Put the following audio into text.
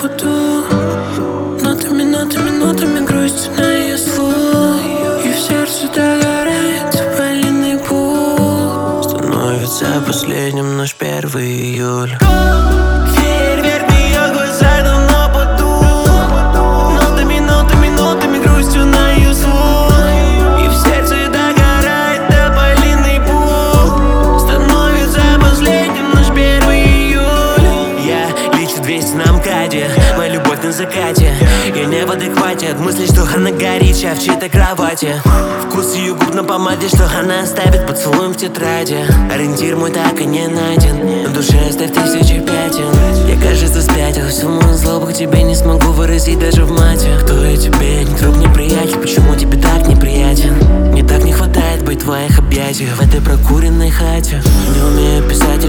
буду нотами грусти на ее слух. И в сердце догорает тополиный пух. Становится последним наш 1 июля. Фейерверк в ее глазах давно потух. Нотами грустью на ее слух. И в сердце догорает тополиный пух. Становится последним наш 1 июля. Я лечу 200 на МКАДе, моя любовь на закате. Я не в адеквате от мысли, что она горячая в чьей-то кровати. Вкус ее губ на помаде, что она оставит поцелуем в тетради. Ориентир мой так и не найден, на душе оставь тысячи пятен. Я, кажется, спятил, всю мою злобу к тебе не смогу выразить даже в мате. Кто я тебе? Не друг, не приятель, почему тебе так неприятен? Мне так не хватает быть в твоих объятиях в этой прокуренной хате. Не умею писать